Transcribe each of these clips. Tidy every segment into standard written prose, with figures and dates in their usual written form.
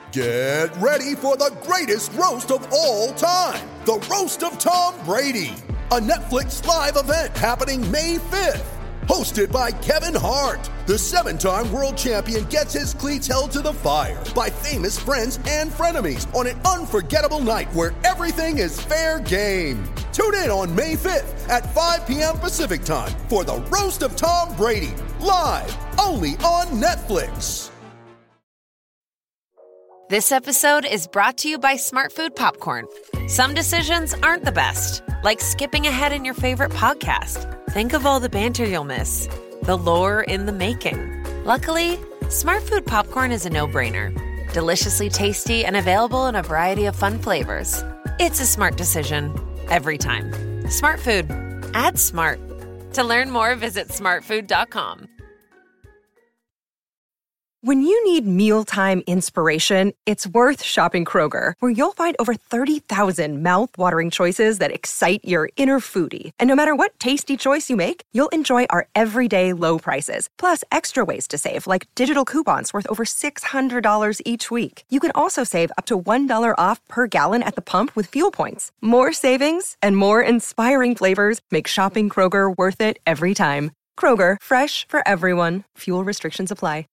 Get ready for the greatest roast of all time, the Roast of Tom Brady, a Netflix live event happening May 5th. Hosted by Kevin Hart, the 7-time world champion gets his cleats held to the fire by famous friends and frenemies on an unforgettable night where everything is fair game. Tune in on May 5th at 5 p.m. Pacific time for the Roast of Tom Brady, live only on Netflix. This episode is brought to you by Smartfood Popcorn. Some decisions aren't the best, like skipping ahead in your favorite podcast. Think of all the banter you'll miss, the lore in the making. Luckily, Smartfood Popcorn is a no-brainer. Deliciously tasty and available in a variety of fun flavors. It's a smart decision every time. Smartfood. Add smart. To learn more, visit smartfood.com. When you need mealtime inspiration, it's worth shopping Kroger, where you'll find over 30,000 mouth-watering choices that excite your inner foodie. And no matter what tasty choice you make, you'll enjoy our everyday low prices, plus extra ways to save, like digital coupons worth over $600 each week. You can also save up to $1 off per gallon at the pump with fuel points. More savings and more inspiring flavors make shopping Kroger worth it every time. Kroger, fresh for everyone. Fuel restrictions apply.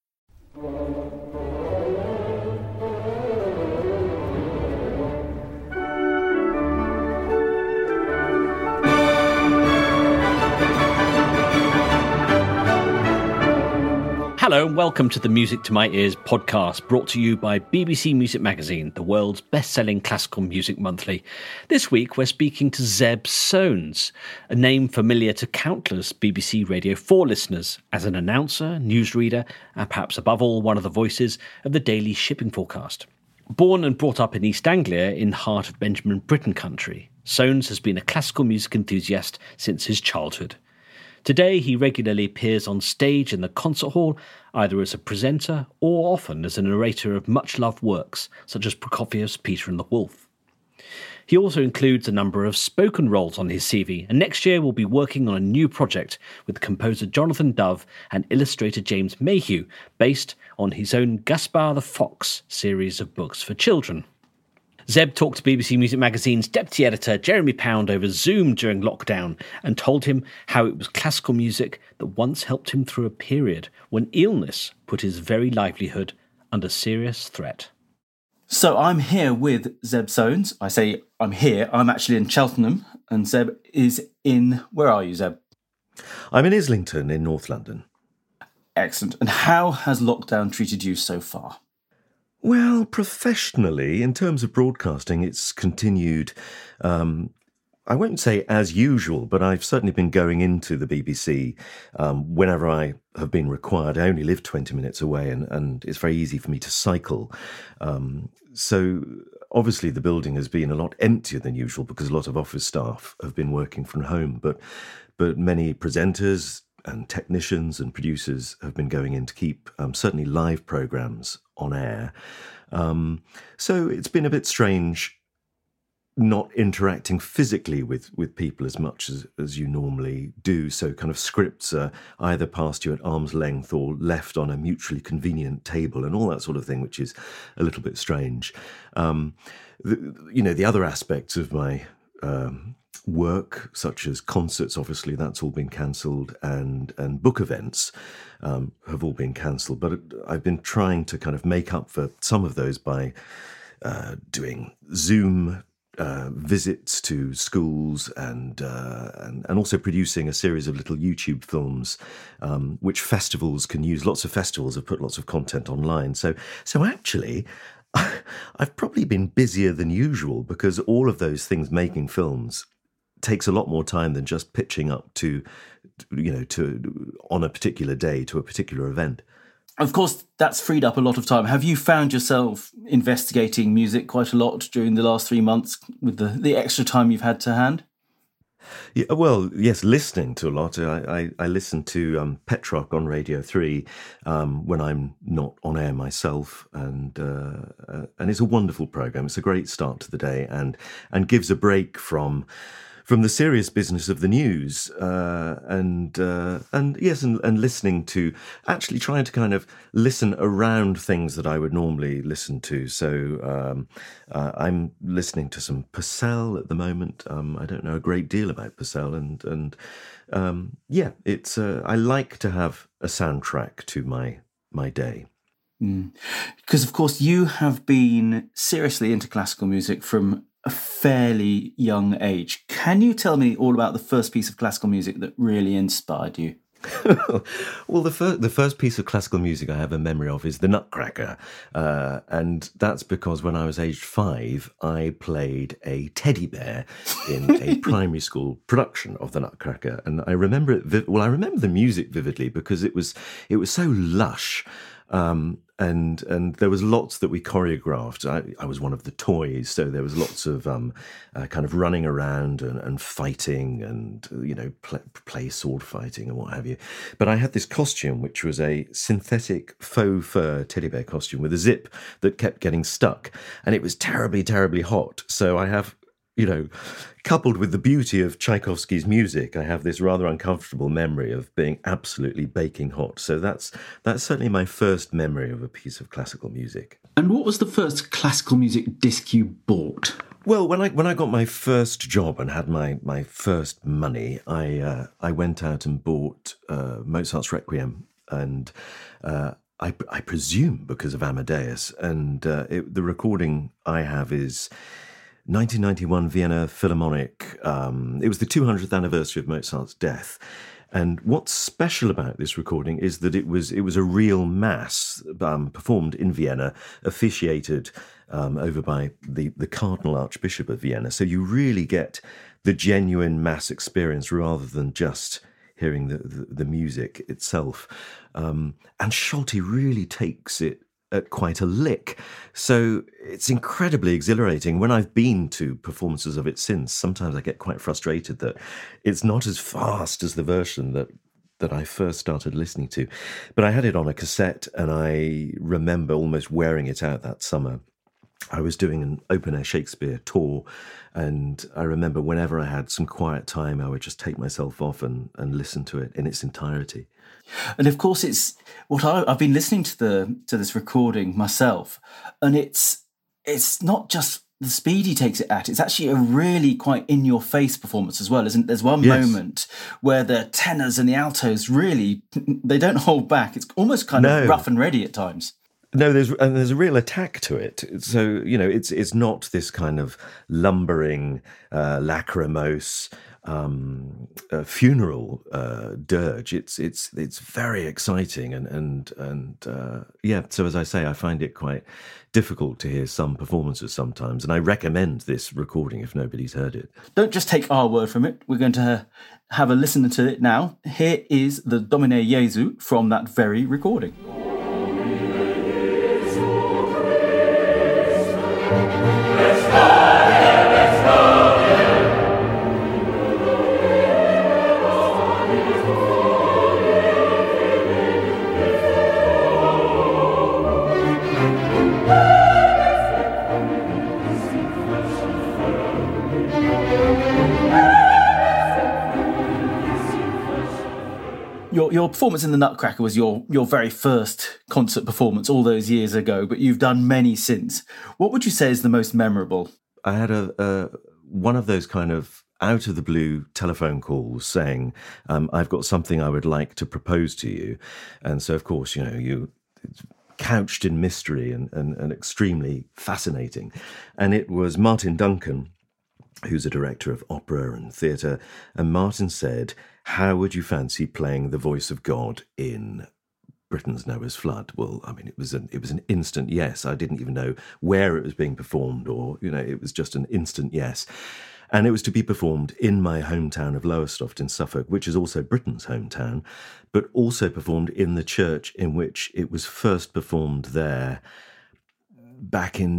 Hello and welcome to the Music to My Ears podcast, brought to you by BBC Music Magazine, the world's best-selling classical music monthly. This week we're speaking to Zeb Soanes, a name familiar to countless BBC Radio 4 listeners as an announcer, newsreader, and perhaps above all one of the voices of the daily shipping forecast. Born and brought up in East Anglia in heart of Benjamin Britten country, Soanes has been a classical music enthusiast since his childhood. Today, he regularly appears on stage in the concert hall, either as a presenter or often as a narrator of much-loved works, such as Prokofiev's Peter and the Wolf. He also includes a number of spoken roles on his CV, and next year will be working on a new project with composer Jonathan Dove and illustrator James Mayhew, based on his own Gaspar the Fox series of books for children. Zeb talked to BBC Music Magazine's deputy editor Jeremy Pound over Zoom during lockdown and told him how it was classical music that once helped him through a period when illness put his very livelihood under serious threat. So I'm here with Zeb Soanes. I say I'm here, I'm actually in Cheltenham, and Zeb is in... Where are you, Zeb? I'm in Islington in North London. Excellent. And how has lockdown treated you so far? Well, professionally, in terms of broadcasting, it's continued, I won't say as usual, but I've certainly been going into the BBC whenever I have been required. I only live 20 minutes away and it's very easy for me to cycle. So obviously the building has been a lot emptier than usual because a lot of office staff have been working from home, but many presenters and technicians and producers have been going in to keep certainly live programmes on air. So it's been a bit strange not interacting physically with people as much as you normally do. So kind of scripts are either passed you at arm's length or left on a mutually convenient table and all that sort of thing, which is a little bit strange. The other aspects of my work, such as concerts, obviously that's all been cancelled, and book events have all been cancelled. But I've been trying to kind of make up for some of those by doing Zoom visits to schools and also producing a series of little YouTube films, which festivals can use. Lots of festivals have put lots of content online. So actually, I've probably been busier than usual because all of those things, making films, takes a lot more time than just pitching up to on a particular day to a particular event. Of course, that's freed up a lot of time. Have you found yourself investigating music quite a lot during the last 3 months with the extra time you've had to hand? Yeah, well, yes, listening to a lot. I listen to Petrock on Radio 3 when I'm not on air myself, and it's a wonderful programme. It's a great start to the day and gives a break from from the serious business of the news, and listening to, actually trying to kind of listen around things that I would normally listen to. So I'm listening to some Purcell at the moment. I don't know a great deal about Purcell, and it's I like to have a soundtrack to my day. Because, of course, you have been seriously into classical music from a fairly young age. Can you tell me all about the first piece of classical music that really inspired you? Well, the first piece of classical music I have a memory of is the Nutcracker, and that's because when I was aged 5, I played a teddy bear in a primary school production of the Nutcracker, and I remember it. I remember the music vividly because it was so lush. And there was lots that we choreographed. I was one of the toys, so there was lots of kind of running around and fighting and, play sword fighting and what have you. But I had this costume, which was a synthetic faux fur teddy bear costume with a zip that kept getting stuck. And it was terribly, terribly hot. So I have, coupled with the beauty of Tchaikovsky's music, I have this rather uncomfortable memory of being absolutely baking hot. So that's certainly my first memory of a piece of classical music. And what was the first classical music disc you bought? Well, when I got my first job and had my first money, I went out and bought Mozart's Requiem, and I presume because of Amadeus. And the recording I have is 1991 Vienna Philharmonic. It was the 200th anniversary of Mozart's death. And what's special about this recording is that it was a real mass performed in Vienna, officiated over by the Cardinal Archbishop of Vienna. So you really get the genuine mass experience rather than just hearing the music itself. And Solti really takes it at quite a lick. So it's incredibly exhilarating. When I've been to performances of it since, sometimes I get quite frustrated that it's not as fast as the version that I first started listening to. But I had it on a cassette, and I remember almost wearing it out that summer. I was doing an open-air Shakespeare tour, and I remember whenever I had some quiet time, I would just take myself off and listen to it in its entirety. And of course, it's what I've been listening to this recording myself, and it's not just the speed he takes it at. It's actually a really quite in-your-face performance as well, isn't it? There's one moment where the tenors and the altos really, they don't hold back. It's almost kind of rough and ready at times. No, there's a real attack to it. So, it's not this kind of lumbering, lachrymose, funeral dirge. It's very exciting and so as I say, I find it quite difficult to hear some performances sometimes, and I recommend this recording if nobody's heard it. Don't just take our word from it. We're going to have a listen to it now. Here is the Domine Jesu from that very recording. Your performance in the Nutcracker was your very first concert performance all those years ago, but you've done many since. What would you say is the most memorable? I had one of those kind of out of the blue telephone calls saying, I've got something I would like to propose to you. And so, of course, it's couched in mystery and extremely fascinating. And it was Martin Duncan, who's a director of opera and theatre. And Martin said, how would you fancy playing the voice of God in Britain's Noah's Flood? Well, I mean, it was an instant yes. I didn't even know where it was being performed, or, it was just an instant yes. And it was to be performed in my hometown of Lowestoft in Suffolk, which is also Britain's hometown, but also performed in the church in which it was first performed there back in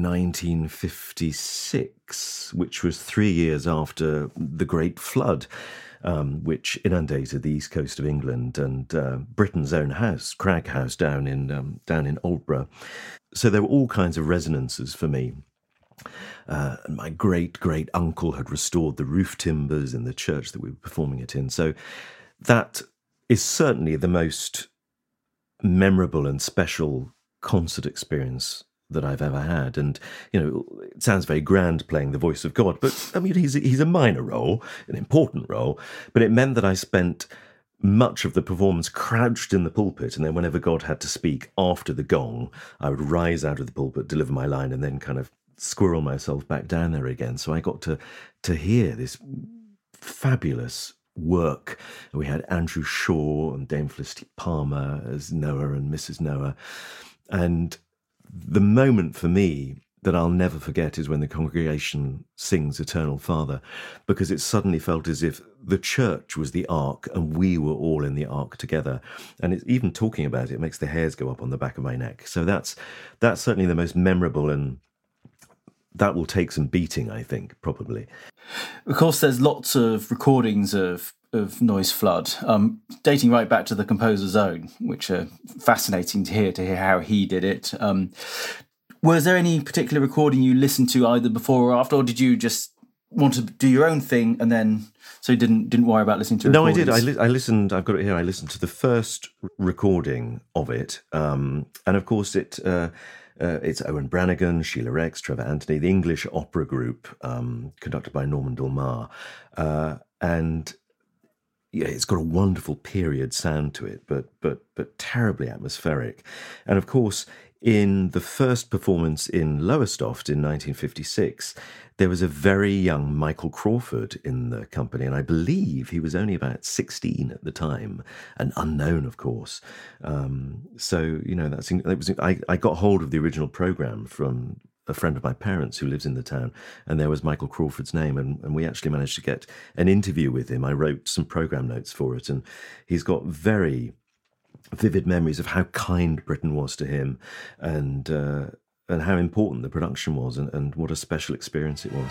1956, which was 3 years after the Great Flood, which inundated the east coast of England and Britain's own house, Crag House, down in Aldborough. So there were all kinds of resonances for me. And my great uncle had restored the roof timbers in the church that we were performing it in. So that is certainly the most memorable and special concert experience that I've ever had. And, it sounds very grand playing the voice of God, but I mean, he's a minor role, an important role, but it meant that I spent much of the performance crouched in the pulpit, and then whenever God had to speak after the gong, I would rise out of the pulpit, deliver my line, and then kind of squirrel myself back down there again. So I got to hear this fabulous work. We had Andrew Shaw and Dame Felicity Palmer as Noah and Mrs. Noah. And the moment for me that I'll never forget is when the congregation sings Eternal Father, because it suddenly felt as if the church was the ark and we were all in the ark together. And it's, even talking about it makes the hairs go up on the back of my neck. So that's certainly the most memorable, and that will take some beating, I think, probably. Of course, there's lots of recordings of Noise Flood, dating right back to the composer's own, which are fascinating to hear how he did it. Was there any particular recording you listened to either before or after, or did you just want to do your own thing and then so you didn't worry about listening to recordings? No, I did. I listened. I've got it here. I listened to the first recording of it, and of course it's Owen Brannigan, Sheila Rex, Trevor Anthony, the English opera group, conducted by Norman Dulmar, and yeah, it's got a wonderful period sound to it, but terribly atmospheric, and of course, in the first performance in Lowestoft in 1956, there was a very young Michael Crawford in the company, and I believe he was only about 16 at the time, an unknown, of course. So, I got hold of the original program from a friend of my parents who lives in the town, and there was Michael Crawford's name, and we actually managed to get an interview with him. I wrote some program notes for it, and he's got very vivid memories of how kind Britain was to him, and how important the production was, and what a special experience it was.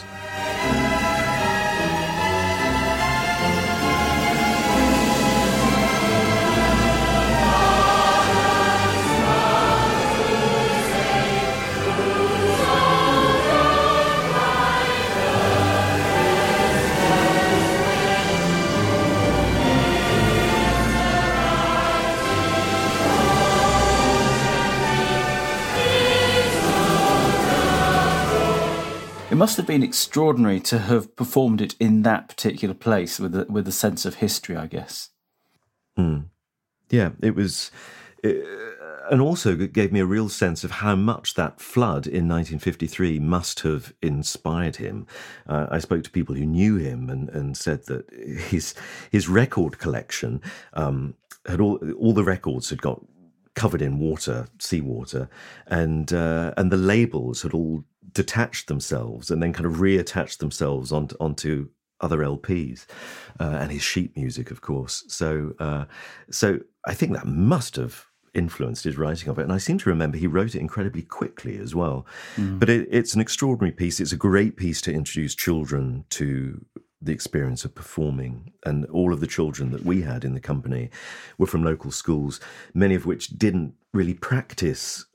It must have been extraordinary to have performed it in that particular place with a sense of history, I guess. Yeah, it was, and also it gave me a real sense of how much that flood in 1953 must have inspired him. I spoke to people who knew him and said that his record collection had all the records had got covered in water, seawater, and the labels had all detached themselves and then kind of reattached themselves onto other LPs, and his sheet music, of course. So I think that must have influenced his writing of it. And I seem to remember he wrote it incredibly quickly as well. But it's an extraordinary piece. It's a great piece to introduce children to the experience of performing. And all of the children that we had in the company were from local schools, many of which didn't really practice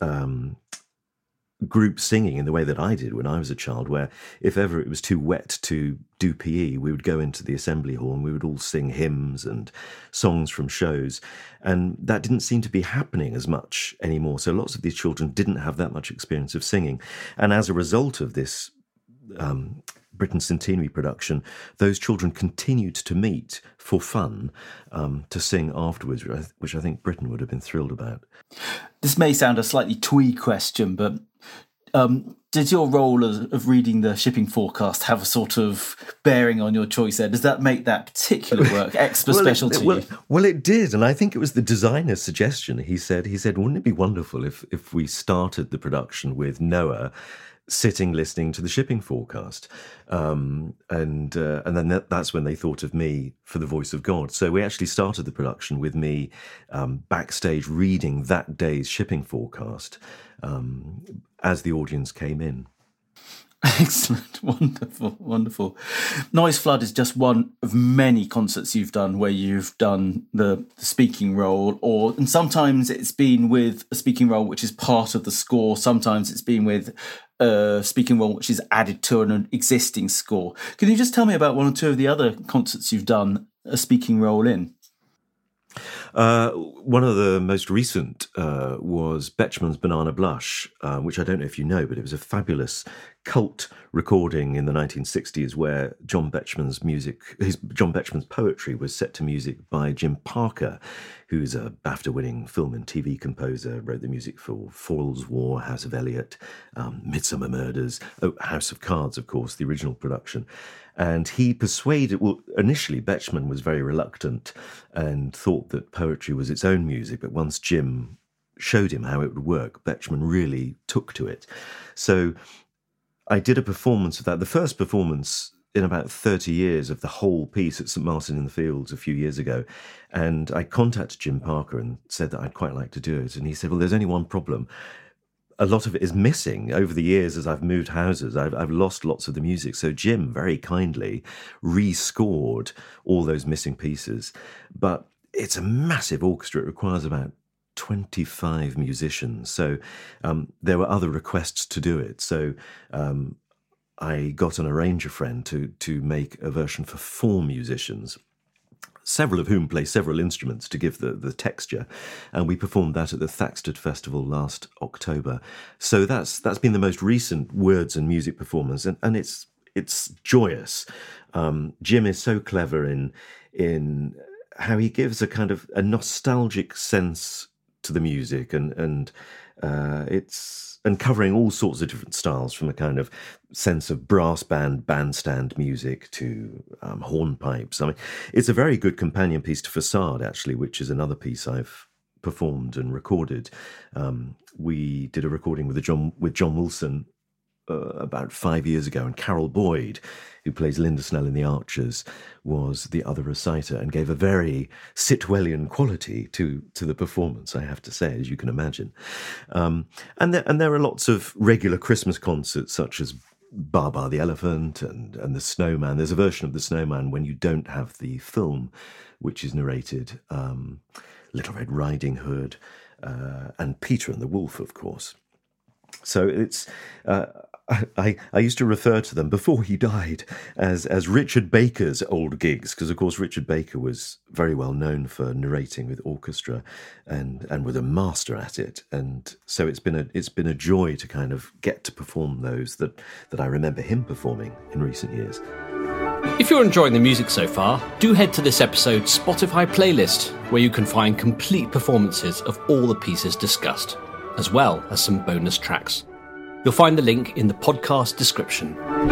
group singing in the way that I did when I was a child, where if ever it was too wet to do PE, we would go into the assembly hall and we would all sing hymns and songs from shows. And that didn't seem to be happening as much anymore. So lots of these children didn't have that much experience of singing. And as a result of this Britain Centenary production, those children continued to meet for fun to sing afterwards, which I think Britain would have been thrilled about. This may sound a slightly twee question, but did your role of reading the shipping forecast have a sort of bearing on your choice there? Does that make that particular work extra special to you? Well, it did, and I think it was the designer's suggestion. He said, wouldn't it be wonderful if we started the production with Noah sitting listening to the shipping forecast, and then that's when they thought of me for the voice of God. So we actually started the production with me backstage reading that day's shipping forecast as the audience came in. Excellent, wonderful. Noise Flood is just one of many concerts you've done where you've done the speaking role, and sometimes it's been with a speaking role which is part of the score, sometimes it's been with speaking role which is added to an existing score. Can you just tell me about one or two of the other concerts you've done a speaking role in? One of the most recent was Betjeman's Banana Blush, which I don't know if you know, but it was a fabulous cult recording in the 1960s where John Betjeman's poetry was set to music by Jim Parker, who's a BAFTA-winning film and TV composer, wrote the music for Falls War, House of Eliot, Midsummer Murders, House of Cards, of course, the original production. And he persuaded, initially Betjeman was very reluctant and thought that poetry was its own music, but once Jim showed him how it would work, Betjeman really took to it. So I did a performance of that, the first performance in about 30 years of the whole piece at St Martin in the Fields a few years ago. And I contacted Jim Parker and said that I'd quite like to do it. And he said, well, there's only one problem. A lot of it is missing. Over the years, as I've moved houses, I've lost lots of the music. So Jim very kindly rescored all those missing pieces. But it's a massive orchestra. It requires about 25 musicians. So there were other requests to do it. So I got an arranger friend to make a version for 4 musicians, several of whom play several instruments to give the texture. And we performed that at the Thaxted Festival last October. So that's been the most recent words and music performance. And it's joyous. Jim is so clever in how he gives a kind of a nostalgic sense to the music and covering all sorts of different styles, from a kind of sense of brass band, bandstand music to hornpipes. I mean, it's a very good companion piece to Facade, actually, which is another piece I've performed and recorded. We did a recording with John Wilson about 5 years ago, and Carol Boyd, who plays Linda Snell in The Archers, was the other reciter and gave a very Sitwellian quality to the performance, I have to say, as you can imagine. And there are lots of regular Christmas concerts, such as Baa the Elephant and The Snowman. There's a version of The Snowman when you don't have the film, which is narrated, Little Red Riding Hood, and Peter and the Wolf, of course. So it's I used to refer to them before he died as Richard Baker's old gigs, because of course Richard Baker was very well known for narrating with orchestra and was a master at it. And so it's been a joy to kind of get to perform those that I remember him performing in recent years. If you're enjoying the music so far, do head to this episode's Spotify playlist, where you can find complete performances of all the pieces discussed, as well as some bonus tracks. You'll find the link in the podcast description.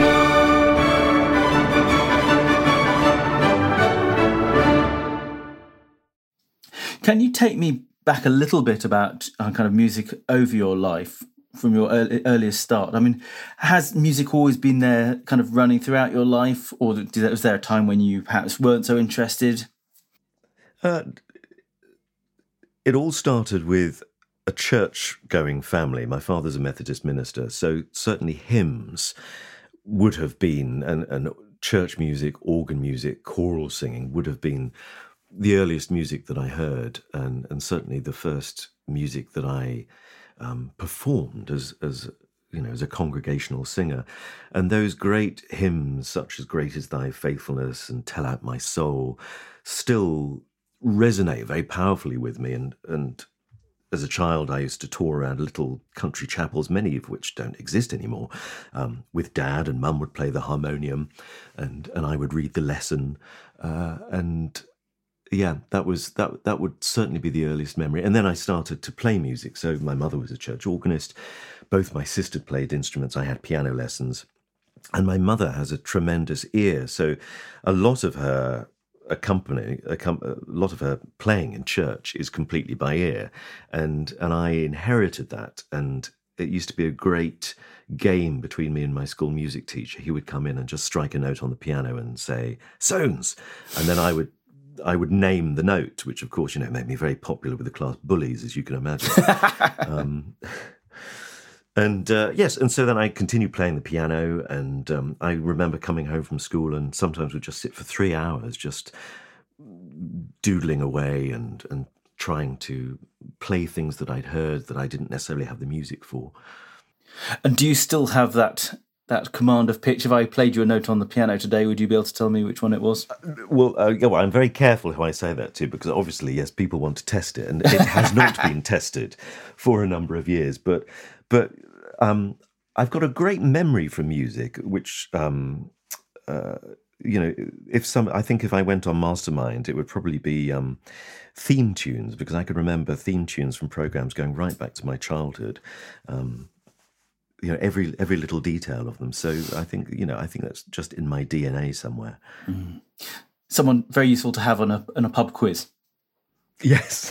Can you take me back a little bit about kind of music over your life from your earliest start? I mean, has music always been there kind of running throughout your life, or was there a time when you perhaps weren't so interested? It all started with a church-going family. My father's a Methodist minister, so certainly hymns would have been, and church music, organ music, choral singing would have been the earliest music that I heard, and certainly the first music that I performed as a congregational singer. And those great hymns, such as Great Is Thy Faithfulness and Tell Out My Soul, still resonate very powerfully with me. And as a child, I used to tour around little country chapels, many of which don't exist anymore, with Dad, and Mum would play the harmonium, and I would read the lesson, and yeah, that would certainly be the earliest memory. And then I started to play music. So my mother was a church organist. Both my sisters played instruments. I had piano lessons, and my mother has a tremendous ear. So a lot of her playing in church is completely by ear, and I inherited that. And it used to be a great game between me and my school music teacher. He would come in and just strike a note on the piano and say "Sones," and then I would name the note, which of course made me very popular with the class bullies, as you can imagine. Yes, and so then I continued playing the piano, and I remember coming home from school and sometimes would just sit for 3 hours just doodling away and trying to play things that I'd heard that I didn't necessarily have the music for. And do you still have that command of pitch? If I played you a note on the piano today, would you be able to tell me which one it was? Well, I'm very careful who I say that to, because obviously, yes, people want to test it, and it has not been tested for a number of years. But I've got a great memory from music, which I think if I went on Mastermind, it would probably be theme tunes, because I could remember theme tunes from programs going right back to my childhood. Every little detail of them. So I think that's just in my DNA somewhere. Mm. Someone very useful to have on a pub quiz. Yes.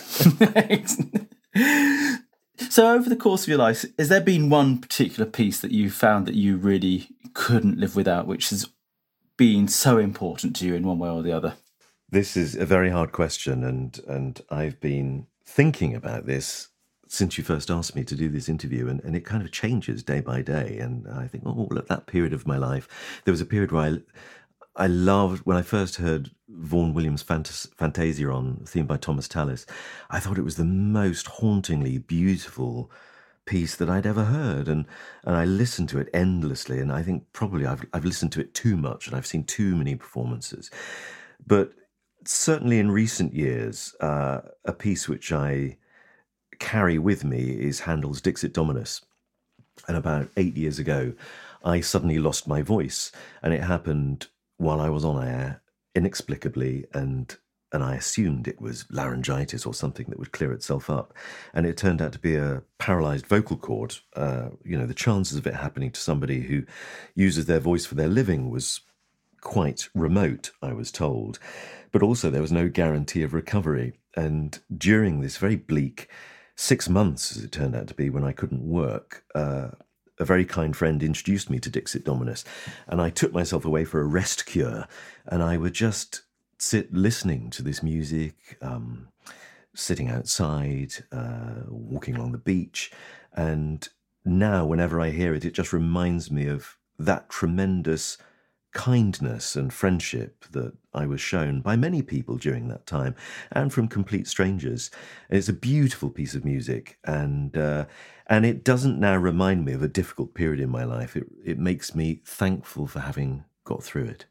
So over the course of your life, has there been one particular piece that you found that you really couldn't live without, which has been so important to you in one way or the other? This is a very hard question, and I've been thinking about this since you first asked me to do this interview, and it kind of changes day by day. And I think, at that period of my life, there was a period where I loved, when I first heard Vaughan Williams' Fantasia theme by Thomas Tallis, I thought it was the most hauntingly beautiful piece that I'd ever heard, and I listened to it endlessly, and I think probably I've listened to it too much, and I've seen too many performances. But certainly in recent years, a piece which I carry with me is Handel's Dixit Dominus. And about 8 years ago, I suddenly lost my voice, and it happened while I was on air, inexplicably, and I assumed it was laryngitis or something that would clear itself up. And it turned out to be a paralysed vocal cord. The chances of it happening to somebody who uses their voice for their living was quite remote, I was told. But also there was no guarantee of recovery. And during this very bleak 6 months, as it turned out to be, when I couldn't work, a very kind friend introduced me to Dixit Dominus, and I took myself away for a rest cure, and I would just sit listening to this music, sitting outside, walking along the beach, and now whenever I hear it, it just reminds me of that tremendous kindness and friendship that I was shown by many people during that time, and from complete strangers. And it's a beautiful piece of music, and it doesn't now remind me of a difficult period in my life. It makes me thankful for having got through it.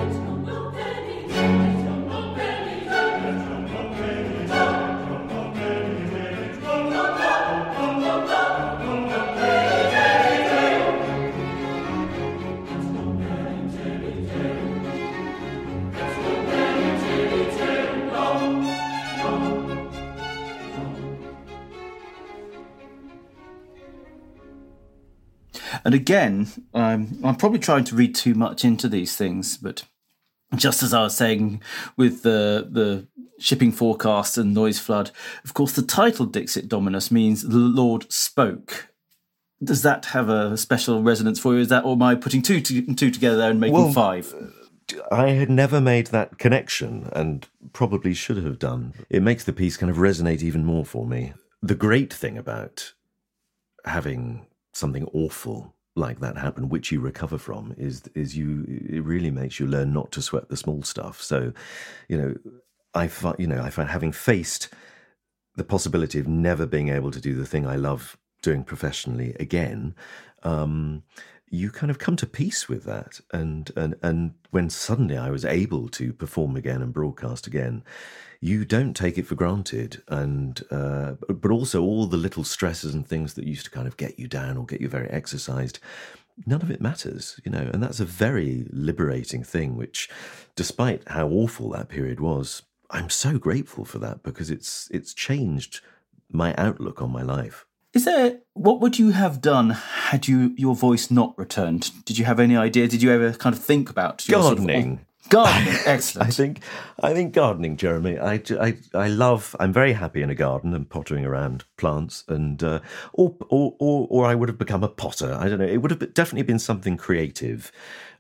And again, I'm probably trying to read too much into these things, but just as I was saying with the shipping forecast and noise flood, of course, the title Dixit Dominus means the Lord spoke. Does that have a special resonance for you? Is that, or am I putting two together and making five? I had never made that connection, and probably should have done. It makes the piece kind of resonate even more for me. The great thing about having something awful like that happen, which you recover from, is it really makes you learn not to sweat the small stuff. So, I find having faced the possibility of never being able to do the thing I love doing professionally again, you kind of come to peace with that. And when suddenly I was able to perform again and broadcast again, you don't take it for granted. And but also all the little stresses and things that used to kind of get you down or get you very exercised, none of it matters, and that's a very liberating thing, which, despite how awful that period was, I'm so grateful for that, because it's changed my outlook on my life. What would you have done had your voice not returned? Did you have any idea? Did you ever kind of think about gardening? Gardening, excellent. I think gardening, Jeremy. I'm very happy in a garden and pottering around plants, and or I would have become a potter. I don't know. It would have definitely been something creative,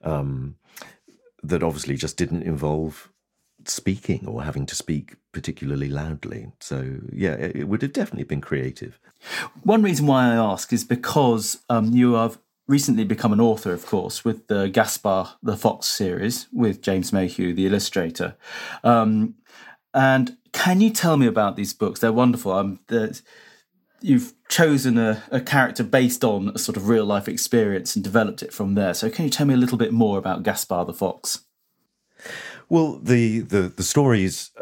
that obviously just didn't involve speaking or having to speak particularly loudly. So yeah, it would have definitely been creative. One reason why I ask is because you have recently become an author, of course, with the Gaspar the Fox series with James Mayhew, the illustrator. And can you tell me about these books? They're wonderful. you've chosen a character based on a sort of real life experience and developed it from there. So can you tell me a little bit more about Gaspar the Fox? Well, the story's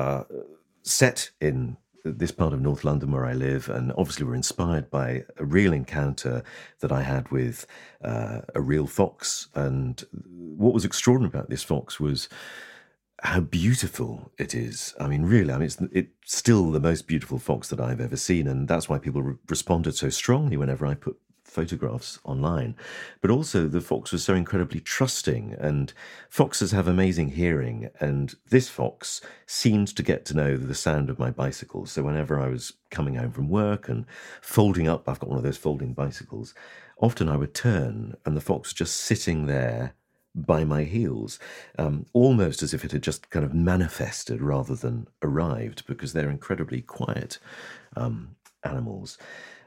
set in this part of North London where I live, and obviously we're inspired by a real encounter that I had with a real fox. And what was extraordinary about this fox was how beautiful it is. I mean, really, it's still the most beautiful fox that I've ever seen, and that's why people responded so strongly whenever I put photographs online. But also the fox was so incredibly trusting, and foxes have amazing hearing, and this fox seemed to get to know the sound of my bicycles. So whenever I was coming home from work and folding up, I've got one of those folding bicycles, often I would turn and the fox was just sitting there by my heels, almost as if it had just kind of manifested rather than arrived, because they're incredibly quiet animals.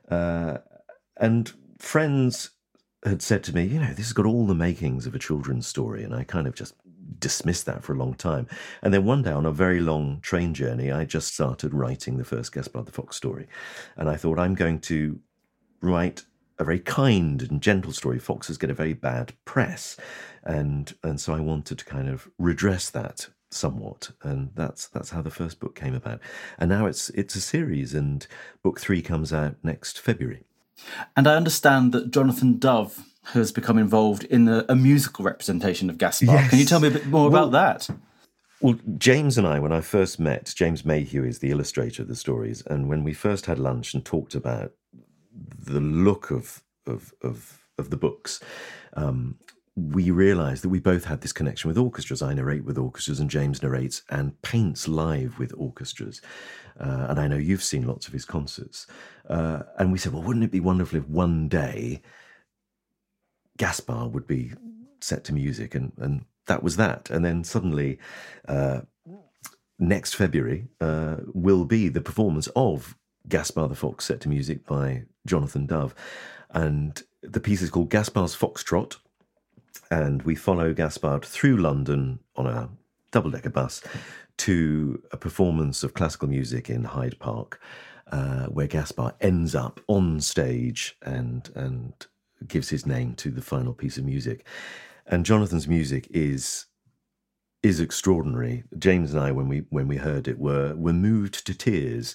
And friends had said to me, this has got all the makings of a children's story, and I kind of just dismissed that for a long time. And then one day on a very long train journey, I just started writing the first Gaspar the Fox story. And I thought, I'm going to write a very kind and gentle story. Foxes get a very bad press. And so I wanted to kind of redress that somewhat. And that's how the first book came about. And now it's a series, and book 3 comes out next February. And I understand that Jonathan Dove has become involved in a musical representation of Gaspar. Yes. Can you tell me a bit more about that? Well, James and I, when I first met, James Mayhew is the illustrator of the stories, and when we first had lunch and talked about the look of the books, we realised that we both had this connection with orchestras. I narrate with orchestras, and James narrates and paints live with orchestras. And I know you've seen lots of his concerts. And we said, well, wouldn't it be wonderful if one day Gaspar would be set to music? And that was that. And then suddenly, next February, will be the performance of Gaspar the Fox set to music by Jonathan Dove. And the piece is called Gaspar's Foxtrot. And we follow Gaspar through London on a double-decker bus to a performance of classical music in Hyde Park, where Gaspar ends up on stage and gives his name to the final piece of music. And Jonathan's music is extraordinary. James and I, when we heard it, were moved to tears.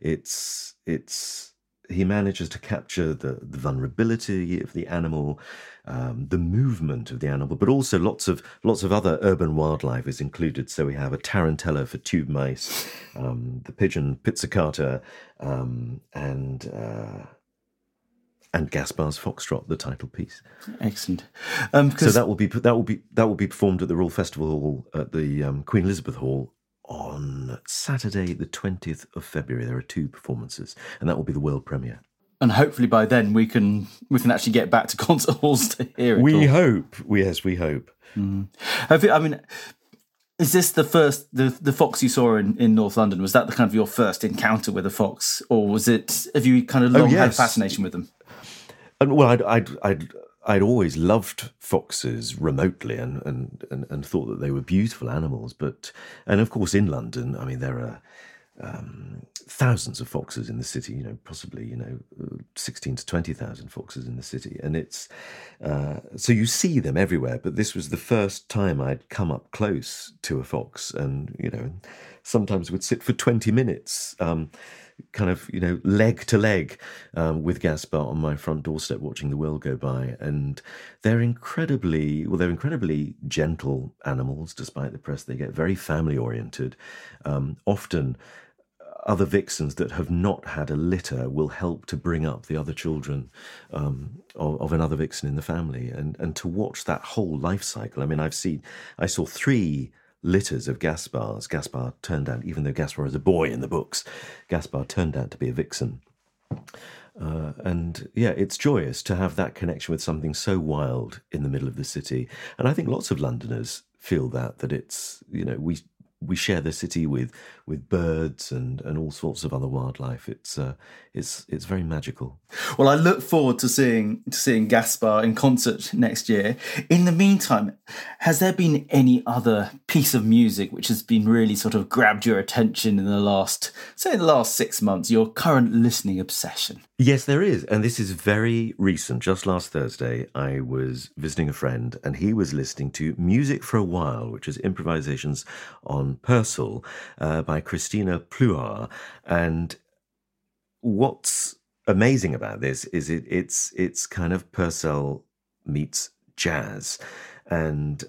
He manages to capture the vulnerability of the animal, the movement of the animal, but also lots of other urban wildlife is included. So we have a tarantella for tube mice, the pigeon pizzicata, and Gaspar's Foxtrot, the title piece. Excellent. So that will be performed at the Royal Festival Hall at the Queen Elizabeth Hall on Saturday, the 20th of February. There are 2 performances, and that will be the world premiere. And hopefully by then we can actually get back to concert halls to hear it. We hope. Yes, we hope. Mm. Is this the first, the fox you saw in North London? Was that the kind of your first encounter with a fox, or have you kind of long had a fascination with them? And well, I'd always loved foxes remotely and thought that they were beautiful animals. And of course, in London, I mean, there are thousands of foxes in the city, possibly, 16 to 20,000 foxes in the city. And it's, so you see them everywhere. But this was the first time I'd come up close to a fox, and, sometimes would sit for 20 minutes, kind of, leg to leg with Gaspar on my front doorstep watching the world go by. And they're incredibly gentle animals, despite the press they get, very family oriented. Often other vixens that have not had a litter will help to bring up the other children of another vixen in the family. And to watch that whole life cycle, I mean, I saw 3 litters of Gaspars. Gaspar turned out, even though Gaspar is a boy in the books, Gaspar turned out to be a vixen. And yeah, it's joyous to have that connection with something so wild in the middle of the city. And I think lots of Londoners feel that it's, we share the city with birds and all sorts of other wildlife. It's very magical. Well, I look forward to seeing Gaspar in concert next year. In the meantime, has there been any other piece of music which has been really sort of grabbed your attention in the last 6 months, your current listening obsession? Yes, there is. And this is very recent. Just last Thursday, I was visiting a friend and he was listening to Music for a While, which is improvisations on Purcell by Christina Pluhar. And what's amazing about this is it's kind of Purcell meets jazz. And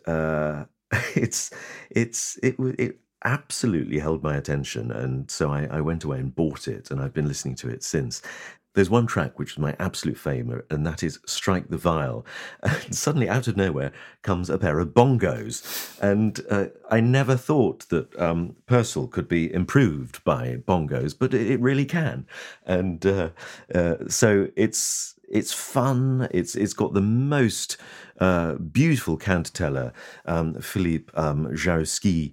it absolutely held my attention. And so I went away and bought it, and I've been listening to it since. There's one track which is my absolute favourite, and that is Strike the Viol. And suddenly, out of nowhere, comes a pair of bongos. And I never thought that Purcell could be improved by bongos, but it really can. And so it's fun. It's got the most beautiful cantatella, Philippe Jarouski,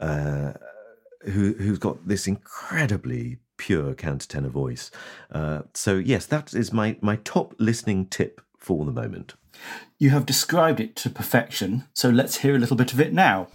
who's got this incredibly pure cantatenor voice. So yes, that is my top listening tip for the moment. You have described it to perfection, so let's hear a little bit of it now.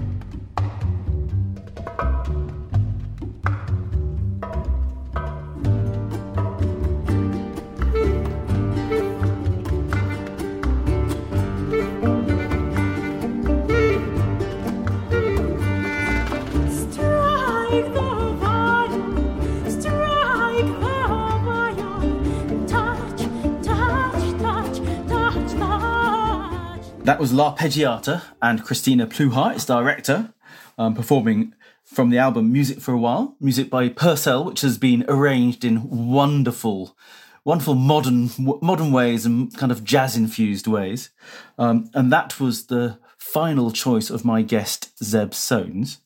That was L'Arpeggiata and Christina Pluhar, its director, performing from the album Music for a While, music by Purcell, which has been arranged in wonderful modern ways and kind of jazz-infused ways. And that was the final choice of my guest, Zeb Soanes.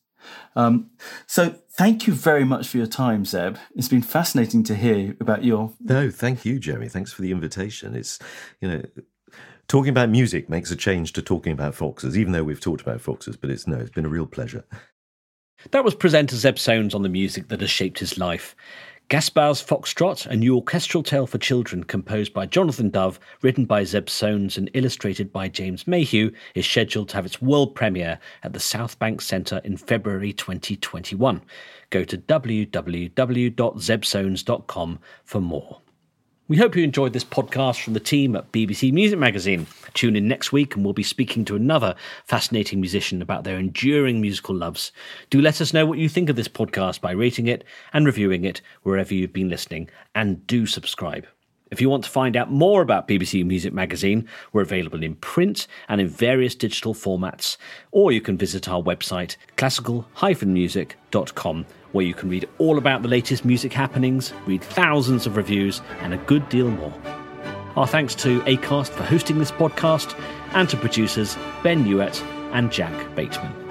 So thank you very much for your time, Zeb. It's been fascinating to hear about your... No, thank you, Jeremy. Thanks for the invitation. It's, talking about music makes a change to talking about foxes, even though we've talked about foxes, but it's been a real pleasure. That was presenter Zeb Soanes on the music that has shaped his life. Gaspar's Foxtrot, a new orchestral tale for children composed by Jonathan Dove, written by Zeb Soanes and illustrated by James Mayhew, is scheduled to have its world premiere at the South Bank Centre in February 2021. Go to www.zebsoanes.com for more. We hope you enjoyed this podcast from the team at BBC Music Magazine. Tune in next week and we'll be speaking to another fascinating musician about their enduring musical loves. Do let us know what you think of this podcast by rating it and reviewing it wherever you've been listening, and do subscribe. If you want to find out more about BBC Music Magazine, we're available in print and in various digital formats, or you can visit our website, classical-music.com, where you can read all about the latest music happenings, read thousands of reviews, and a good deal more. Our thanks to Acast for hosting this podcast, and to producers Ben Newett and Jack Bateman.